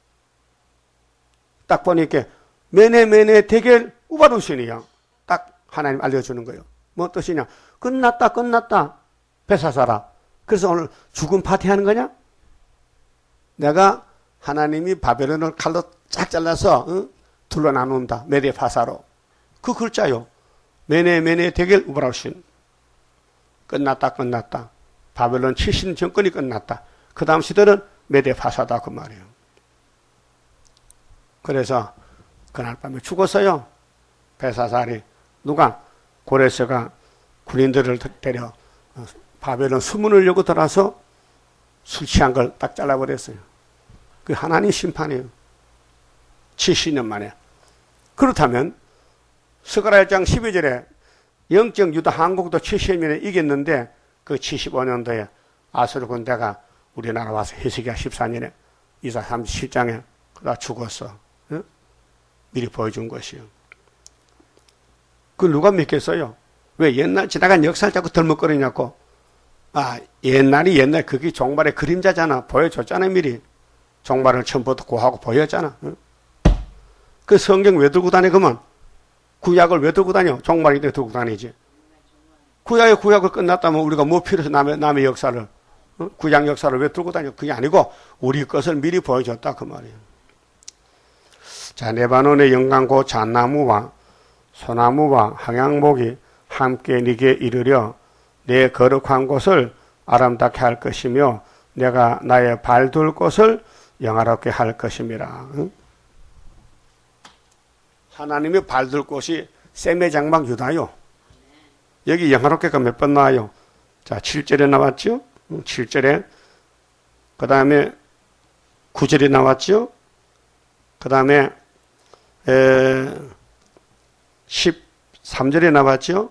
딱 보니까 메네메네 대결 우바루신이요. 딱 하나님 알려주는 거예요. 뭐 뜻이냐? 끝났다 끝났다. 벨사살아. 그래서 오늘 죽음 파티하는 거냐? 내가 하나님이 바벨론을 칼로 쫙 잘라서 어? 둘러 나눈다. 메데파사로. 그 글자요. 메네메네 대결 우바루신. 끝났다 끝났다. 바벨론 칠십 년 정권이 끝났다. 그 다음 시대는 메데파사다 그 말이에요. 그래서 그날 밤에 죽었어요. 벨사살이. 누가? 고레스가 군인들을 데려 바벨론 수문을 열고 들어와서 술 취한 걸 딱 잘라버렸어요. 그 하나님 심판이에요. 칠십 년 만에. 그렇다면 스가랴 일 장 십이 절에 영적 유다 한국도 칠십 년에 이겼는데 그 칠십오 년도에 아수르 군대가 우리나라 와서 히스기야 십사 년에 이사 삼십칠 장에 다 죽었어. 응? 미리 보여준 것이요. 그 누가 믿겠어요? 왜 옛날 지나간 역사를 자꾸 덜먹거리냐고. 아, 옛날이 옛날 그게 종말의 그림자잖아. 보여줬잖아, 미리. 종말을 처음부터 고하고 보였잖아. 응? 그 성경 왜 들고 다녀, 그러면? 구약을 왜 들고 다녀? 종말이 때 들고 다니지. 구약의 구약을 끝났다면 우리가 뭐 필요해서 남의, 남의 역사를, 응? 구약 역사를 왜 들고 다녀? 그게 아니고, 우리 것을 미리 보여줬다, 그 말이에요. 자, 레바논의 영광고 잣나무와 소나무와 항양목이 함께 네게 이르려 내 거룩한 곳을 아름답게 할 것이며 내가 나의 발둘 곳을 영화롭게 할 것임이라. 응? 하나님의 발둘 곳이 셈의 장막 유다요. 여기 영화롭게가 몇 번 나와요? 자, 칠 절에 나왔죠? 칠 절에. 그 다음에 구 절에 나왔죠? 그 다음에 십삼 절에 나왔죠?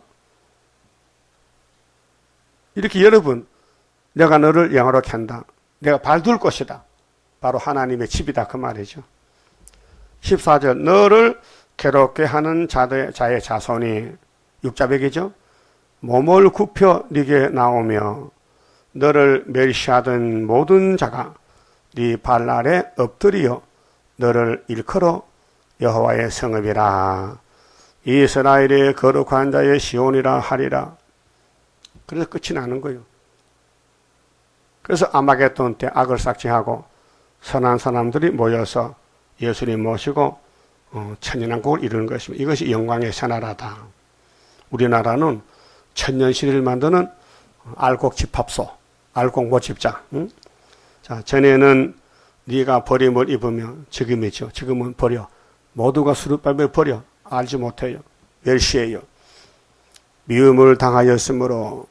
이렇게 여러분, 내가 너를 영화롭게 한다. 내가 발둘 곳이다. 바로 하나님의 집이다. 그 말이죠. 십사 절, 너를 괴롭게 하는 자의, 자의 자손이 육자백이죠. 몸을 굽혀 네게 나오며 너를 멸시하던 모든 자가 네 발 아래 엎드리어 너를 일컬어 여호와의 성읍이라. 이스라엘의 거룩한 자의 시온이라 하리라. 그래서 끝이 나는 거예요. 그래서 아마겟돈 때 악을 삭제하고 선한 사람들이 모여서 예수님 모시고 어, 천년왕국을 이루는 것입니다. 이것이 영광의 새나라다. 우리나라는 천년시대를 만드는 알곡 집합소, 알곡 모집자. 응? 자, 전에는 네가 버림을 입으면 지금이죠. 지금은 버려. 모두가 수르밥을 버려. 알지 못해요. 멸시해요. 미움을 당하였으므로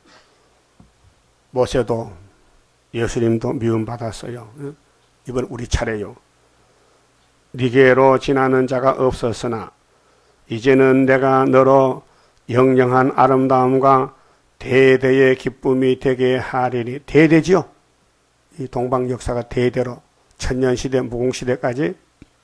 모세도 예수님도 미움받았어요. 응? 이번 우리 차례요. 네게로 지나는 자가 없었으나 이제는 내가 너로 영영한 아름다움과 대대의 기쁨이 되게 하리니. 대대지요. 이 동방 역사가 대대로 천년시대 무공시대까지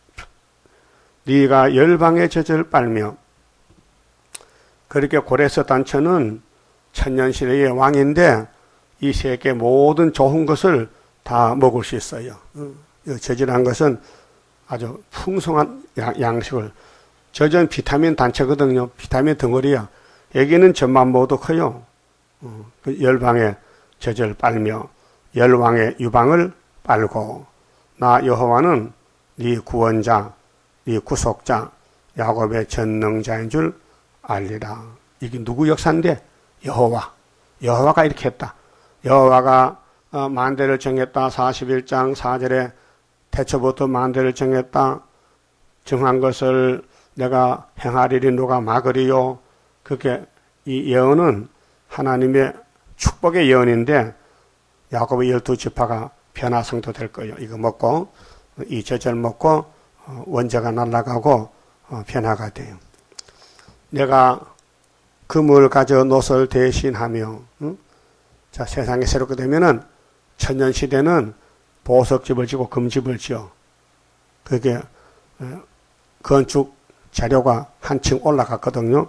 네가 열방의 젖을 빨며. 그렇게 고레스 단처는 천년시대의 왕인데 이 세계 모든 좋은 것을 다 먹을 수 있어요. 젖이라는 것은 아주 풍성한 양식을. 젖은 비타민 단체거든요. 비타민 덩어리야. 여기는 젖만 먹어도 커요. 그 열방의 젖을 빨며 열왕의 유방을 빨고 나 여호와는 네 구원자, 네 구속자, 야곱의 전능자인 줄 알리라. 이게 누구 역사인데? 여호와. 여호와가 이렇게 했다. 여호와가 만대를 정했다. 사십일 장 사 절에 태초부터 만대를 정했다. 정한 것을 내가 행하리리 누가 막으리요. 그게 이 예언은 하나님의 축복의 예언인데 야곱의 열두 지파가 변화성도 될 거예요. 이거 먹고 이 젖을 먹고 원죄가 날아가고 변화가 돼요. 내가 금을 가져 노설 대신하며 응? 자, 세상이 새롭게 되면은 천년시대는 보석집을 지고 금집을 지어. 그게 건축 재료가 한층 올라갔거든요.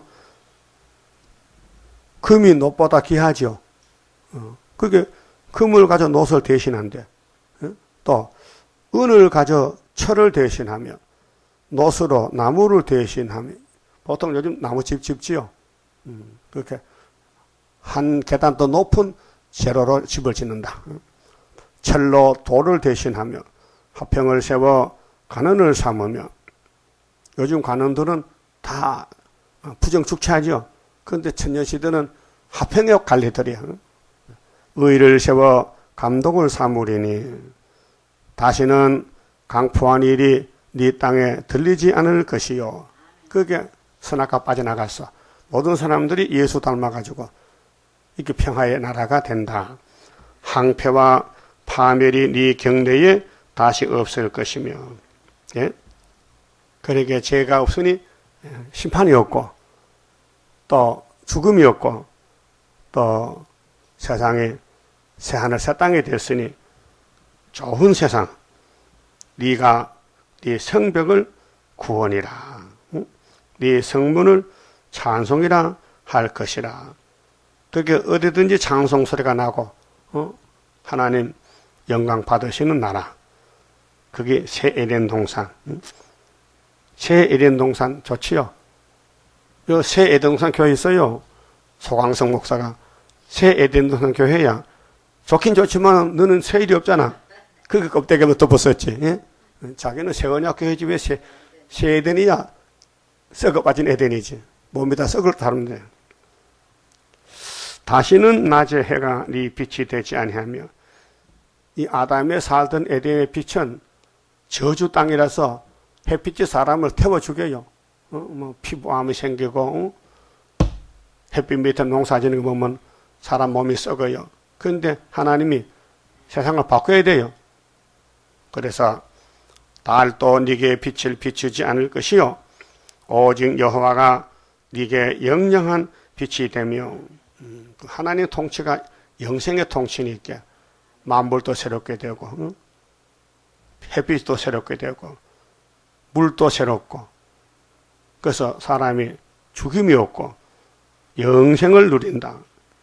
금이 노보다 귀하죠. 그게 금을 가져 노설 대신한대. 또 은을 가져 철을 대신하며 노수로 나무를 대신하며. 보통 요즘 나무집 집지요. 그렇게 한 계단 더 높은 재료로 집을 짓는다. 철로 돌을 대신하며 화평을 세워 관원을 삼으며. 요즘 관원들은 다 부정축제하죠. 그런데 천년시대는 화평의 관리들이야. 의를 세워 감독을 삼으리니 다시는 강포한 일이 네 땅에 들리지 않을 것이요. 그게 선악과 빠져나갔어. 모든 사람들이 예수 닮아가지고 이렇게 평화의 나라가 된다. 항폐와 파멸이 네 경내에 다시 없을 것이며, 예? 그러게 죄가 없으니 심판이 없고 또 죽음이 없고 또 세상에 새하늘 새 땅이 됐으니 좋은 세상, 네가 네 성벽을 구원이라, 네 성문을 찬송이라 할 것이라. 그렇게 어디든지 찬송 소리가 나고 어? 하나님 영광 받으시는 나라, 그게 새 에덴 동산. 새 에덴 동산 좋지요. 요 새 에덴 동산 교회 있어요. 소광성 목사가 새 에덴 동산 교회야. 좋긴 좋지만 너는 새 일이 없잖아. 그게 껍데기로 덮었었지. 예? 자기는 새 언약 교회지 왜 새, 새 에덴이야. 썩어 빠진 에덴이지. 몸이 다 썩을 다른데. 다시는 낮에 해가 네 빛이 되지 아니하며, 이 아담에 살던 에덴의 빛은 저주 땅이라서 햇빛이 사람을 태워 죽여요. 어, 뭐 피부암이 생기고 어? 햇빛 밑에 농사 지는 거 보면 사람 몸이 썩어요. 그런데 하나님이 세상을 바꿔야 돼요. 그래서 달도 네게 빛을 비추지 않을 것이요 오직 여호와가 네게 영영한 빛이 되며, 음, 하나님의 통치가 영생의 통치니까 만물도 새롭게 되고 응? 햇빛도 새롭게 되고 물도 새롭고, 그래서 사람이 죽임이 없고 영생을 누린다.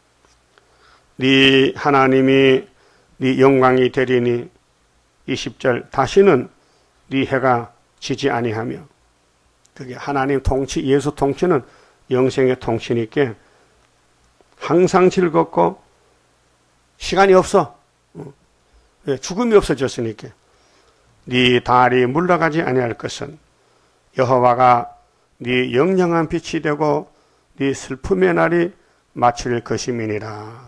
네 하나님이 네 영광이 되리니, 이십 절 다시는 네 해가 지지 아니하며, 그게 하나님 통치, 예수 통치는 영생의 통치니까 항상 즐겁고 시간이 없어. 죽음이 없어졌으니까. 네 달이 물러가지 아니할 것은 여호와가 네 영영한 빛이 되고 네 슬픔의 날이 마칠 것임이니라.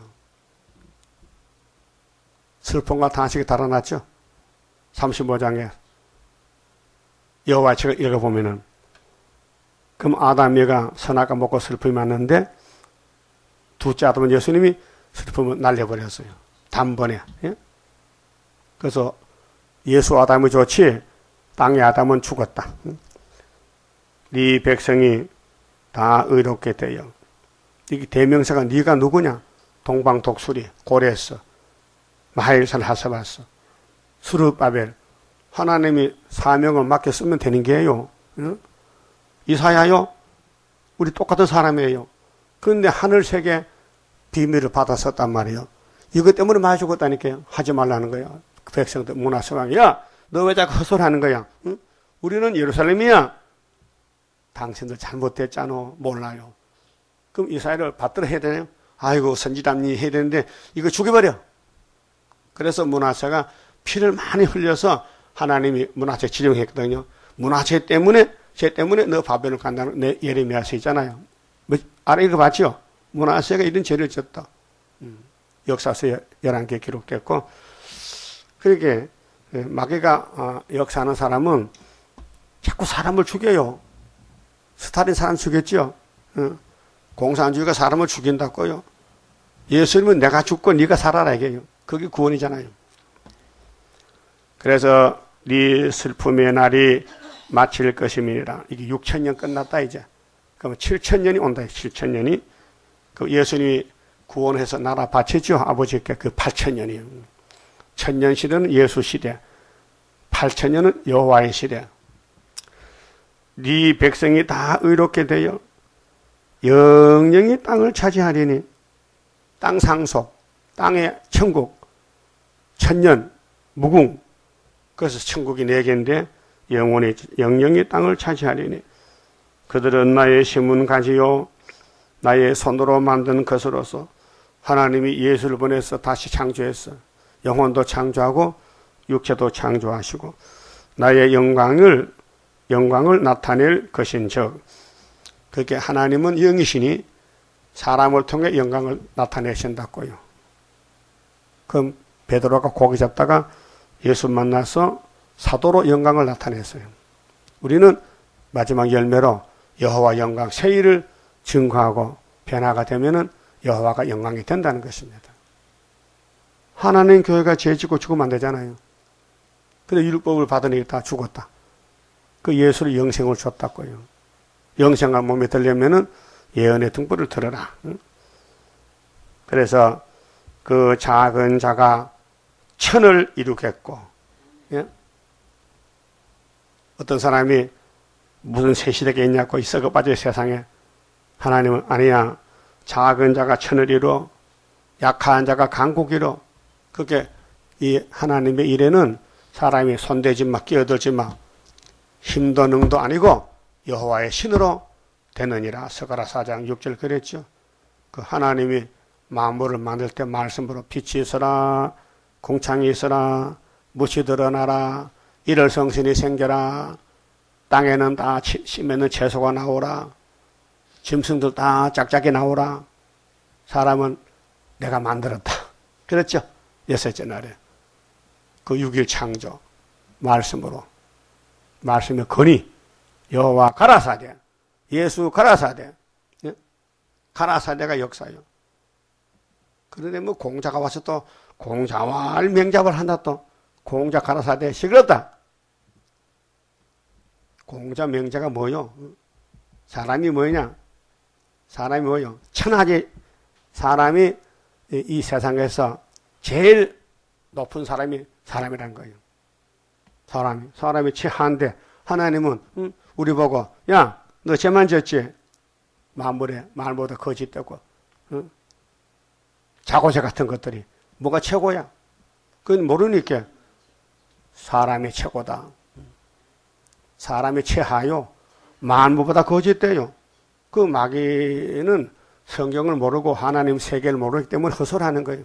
슬픔과 탄식이 달아났죠. 삼십오 장에 여호와 책을 읽어보면은, 그럼 아담이가 선악과 먹고 슬픔이 많은데 둘째 아담은 예수님이 슬픔을 날려버렸어요. 단번에. 예? 그래서 예수 아담이 좋지 땅의 아담은 죽었다. 네 백성이 다 의롭게 되어. 이게 대명사가 네가 누구냐? 동방독수리, 고레스, 마하일산 하사바스, 수르바벨. 하나님이 사명을 맡겨 쓰면 되는 게요. 응? 이사야요? 우리 똑같은 사람이에요. 그런데 하늘 세계 비밀을 받아 썼단 말이에요. 이것 때문에 많이 죽었다니까요. 하지 말라는 거예요. 그 백성들 문화서방, 야, 너 왜 자꾸 헛소리하는 거야? 응? 우리는 예루살렘이야. 당신들 잘못됐잖아. 몰라요. 그럼 이사야를 받들어 해야 되나요? 아이고 선지담니 해야 되는데 이거 죽여버려. 그래서 문화세가 피를 많이 흘려서 하나님이 문화세 지정했거든요. 문화세 때문에, 죄 때문에 너 바벨론 간다는 내 예레미야서 있잖아요. 뭐, 아래 읽어봤죠? 문화세가 이런 죄를 졌다. 음, 역사서 열한 개 기록됐고, 그렇게 마귀가 어, 역사하는 사람은 자꾸 사람을 죽여요. 스탈린 사람 죽였죠. 어, 공산주의가 사람을 죽인다고요. 예수님은 내가 죽고 네가 살아라 이게요. 그게 구원이잖아요. 그래서 네 슬픔의 날이 마칠 것임이니라. 이게 육천 년 끝났다 이제. 그러면 칠천 년이 온다. 칠천 년이. 그 예수님이 구원해서 나라 바치죠. 아버지께 그 팔천 년이에요. 천년 시대는 예수 시대, 팔천 년은 여호와의 시대. 네 백성이 다 의롭게 되어 영영이 땅을 차지하리니, 땅 상속, 땅의 천국, 천년, 무궁. 그래서 천국이 네 개인데 영원히 영영이 땅을 차지하리니, 그들은 나의 심은 가지요 나의 손으로 만든 것으로서 하나님이 예수를 보내서 다시 창조했어. 영혼도 창조하고 육체도 창조하시고 나의 영광을 영광을 나타낼 것인즉, 그렇게 하나님은 영이시니 사람을 통해 영광을 나타내신다고요. 그럼 베드로가 고기 잡다가 예수 만나서 사도로 영광을 나타냈어요. 우리는 마지막 열매로 여호와 영광 세일을 증거하고 변화가 되면은 여호와가 영광이 된다는 것입니다. 하나님 교회가 죄 짓고 죽으면 안 되잖아요. 근데 율법을 받은 이가 다 죽었다. 그 예수를 영생을 줬다고요. 영생한 몸에 들려면은 예언의 등불을 들어라. 그래서 그 작은 자가 천을 이루겠고, 예? 어떤 사람이 무슨 세시대가 있냐고 이 썩어 빠질 세상에 하나님은 아니야. 작은 자가 천을 이루어 약한 자가 강국 이루어. 그게 이 하나님의 일에는 사람이 손대지 마, 끼어들지 마. 힘도 능도 아니고 여호와의 신으로 되느니라. 스가랴 사 장 육 절 그랬죠. 그 하나님이 만물을 만들 때 말씀으로 빛이 있어라, 공창이 있어라, 무시 드러나라, 이럴 성신이 생겨라, 땅에는 다 심에는 채소가 나오라, 짐승들 다 짝짝이 나오라, 사람은 내가 만들었다. 그랬죠. 여섯째 날에 그 육 일 창조 말씀으로, 말씀의 권위, 여호와 가라사대, 예수 가라사대, 예? 가라사대가 역사요. 그런데 뭐 공자가 와서 또 공자왈 명잡을 한다. 또 공자 가라사대 시끄럽다. 공자 명자가 뭐요? 사람이 뭐냐? 사람이 뭐요? 천하지. 사람이 이 세상에서 제일 높은 사람이 사람이라는 거예요. 사람이 사람이 최하인데 하나님은 응? 우리 보고 야, 너 죄만 졌지? 만물에 말보다 거짓되고 응? 자고새 같은 것들이 뭐가 최고야? 그건 모르니까 사람이 최고다. 사람이 최하요. 만물보다 거짓돼요. 그 마귀는 성경을 모르고 하나님 세계를 모르기 때문에 헛소리하는 거예요.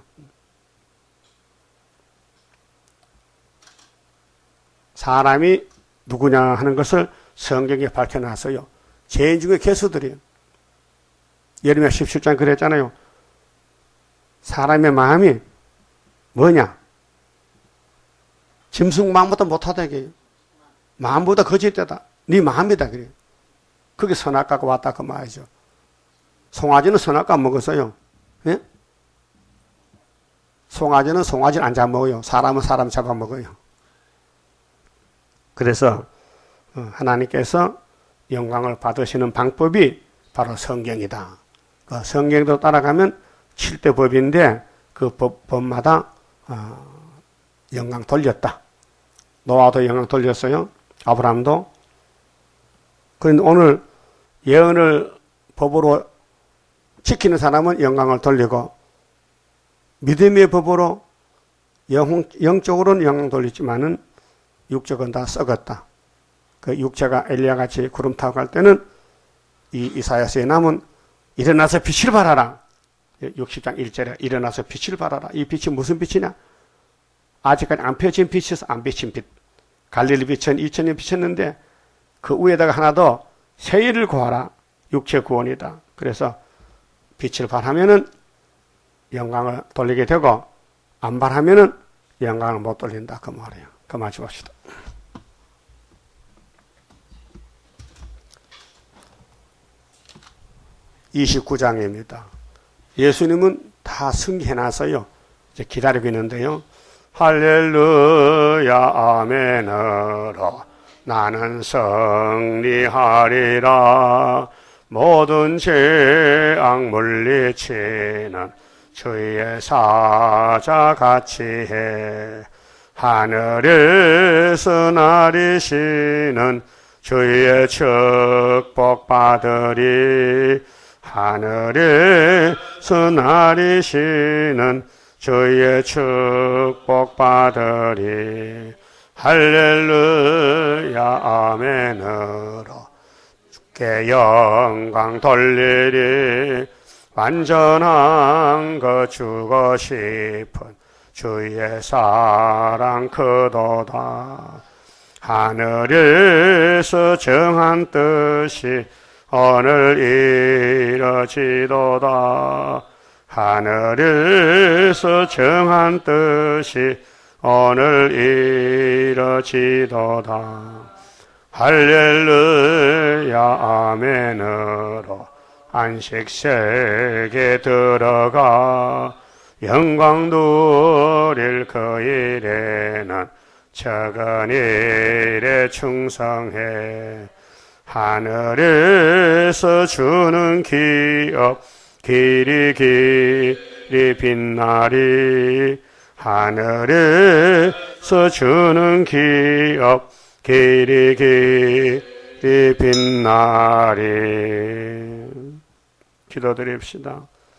사람이 누구냐 하는 것을 성경에 밝혀놨어요. 죄인 중에 괴수들이에요. 예레미야 십칠 장 그랬잖아요. 사람의 마음이 뭐냐? 짐승 마음보다 못하다 이게요. 마음보다 거짓되다. 네 마음이다 그래요. 그게 선악과가 왔다 그 말이죠. 송아지는 선악과 먹었어요. 예? 송아지는 송아지를 안 잡아먹어요. 사람은 사람 잡아먹어요. 그래서 하나님께서 영광을 받으시는 방법이 바로 성경이다. 그 성경도 따라가면 칠 대 법인데 그 법, 법마다 어, 영광 돌렸다. 노아도 영광 돌렸어요. 아브라함도. 그런데 오늘 예언을 법으로 지키는 사람은 영광을 돌리고 믿음의 법으로 영, 영적으로는 영광 돌리지만은 육적은 다 썩었다. 그 육체가 엘리야같이 구름 타고 갈 때는 이 이사야서에 남은 일어나서 빛을 발하라. 육십 장 일 절에 일어나서 빛을 발하라. 이 빛이 무슨 빛이냐? 아직까지 안 펴진 빛이어서 안 비친 빛. 갈릴리 빛은 이천 년 비쳤는데 그 위에다가 하나 더 세일을 구하라. 육체 구원이다. 그래서 빛을 발하면은 영광을 돌리게 되고 안 발하면은 영광을 못 돌린다. 그 말이에요. 그만 줍시다. 이십구 장입니다. 예수님은 다 승리해놨어요. 이제 기다리고 있는데요. 할렐루야 아멘으로 나는 승리하리라. 모든 죄악 물리치는 주의 사자같이 해. 하늘에서 나리시는 주의 축복 받으리. 하늘에서 나리시는 주의 축복 받으리. 할렐루야 아멘으로 주께 영광 돌리리. 완전한 거 주고 싶은 주의 사랑 크도다. 하늘에서 정한 뜻이 오늘 이뤄지도다. 하늘에서 정한 뜻이 오늘 이뤄지도다. 할렐루야 아멘으로 안식세계 들어가 영광 누릴 그 일에는 적은 일에 충성해 하늘에서 주는 기업 길이 길이 빛나리 하늘에서 주는 기업 길이 길이 빛나리. 기도드립시다.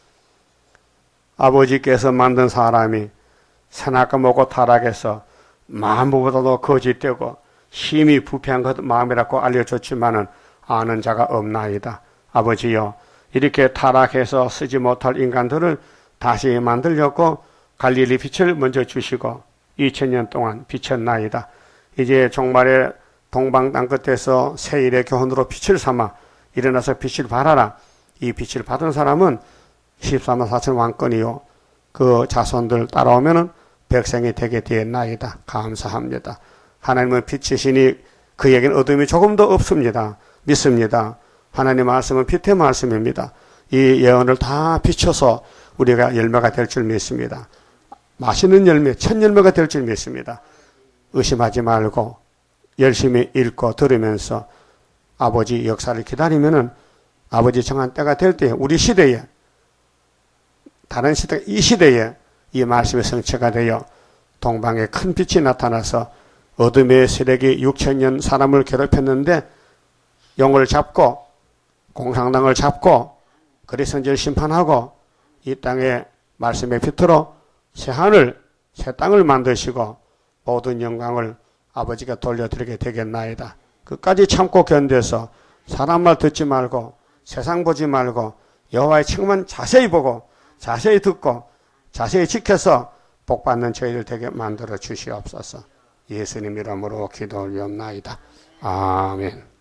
아버지께서 만든 사람이 선악과 먹고 타락해서 만물보다도 거짓되고 심히 부패한 것 마음이라고 알려줬지만은 아는 자가 없나이다. 아버지여, 이렇게 타락해서 쓰지 못할 인간들을 다시 만들려고 갈릴리 빛을 먼저 주시고 이천 년 동안 비쳤나이다. 이제 종말의 동방 땅끝에서 세일의 교훈으로 빛을 삼아 일어나서 빛을 발하라. 이 빛을 받은 사람은 십사만 사천 왕권이요 그 자손들 따라오면은 백성이 되게 되었나이다. 감사합니다. 하나님은 빛이시니 그에게는 어둠이 조금도 없습니다. 믿습니다. 하나님 말씀은 빛의 말씀입니다. 이 예언을 다 비춰서 우리가 열매가 될 줄 믿습니다. 맛있는 열매, 첫 열매가 될 줄 믿습니다. 의심하지 말고 열심히 읽고 들으면서 아버지 역사를 기다리면은 아버지 정한 때가 될 때 우리 시대에 다른 시대, 이 시대에 이 말씀의 성취가 되어 동방에 큰 빛이 나타나서 어둠의 세력이 육천 년 사람을 괴롭혔는데 영을 잡고 공산당을 잡고 그리스도인을 심판하고 이 땅에 말씀의 빛으로 새 하늘, 새 땅을 만드시고 모든 영광을 아버지가 돌려드리게 되겠나이다. 끝까지 참고 견뎌서 사람 말 듣지 말고 세상 보지 말고 여호와의 책만 자세히 보고 자세히 듣고 자세히 지켜서 복받는 저희들 되게 만들어 주시옵소서. 예수님 이름으로 기도 올리옵나이다. 아멘.